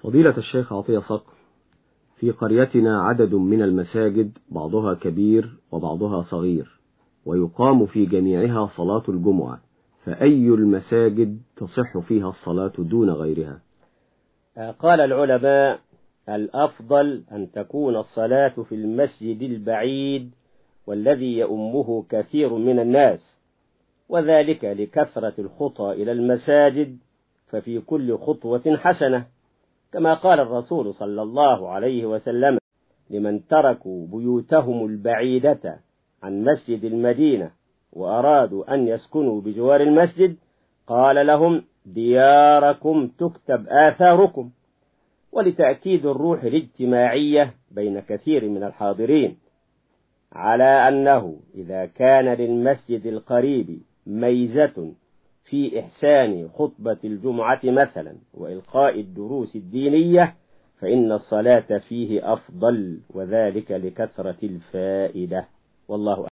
فضيلة الشيخ عطية صقر، في قريتنا عدد من المساجد بعضها كبير وبعضها صغير، ويقام في جميعها صلاة الجمعة، فأي المساجد تصح فيها الصلاة دون غيرها؟ قال العلماء: الأفضل أن تكون الصلاة في المسجد البعيد والذي يؤمه كثير من الناس، وذلك لكثرة الخطى إلى المساجد، ففي كل خطوة حسنة، كما قال الرسول صلى الله عليه وسلم: لمن تركوا بيوتهم البعيدة عن مسجد المدينة وأرادوا أن يسكنوا بجوار المسجد، قال لهم: دياركم تكتب آثاركم. ولتأكيد الروح الاجتماعية بين كثير من الحاضرين على أنه إذا كان للمسجد القريب ميزة في إحسان خطبة الجمعة مثلا وإلقاء الدروس الدينية، فإن الصلاة فيه أفضل، وذلك لكثرة الفائدة. والله أعلم.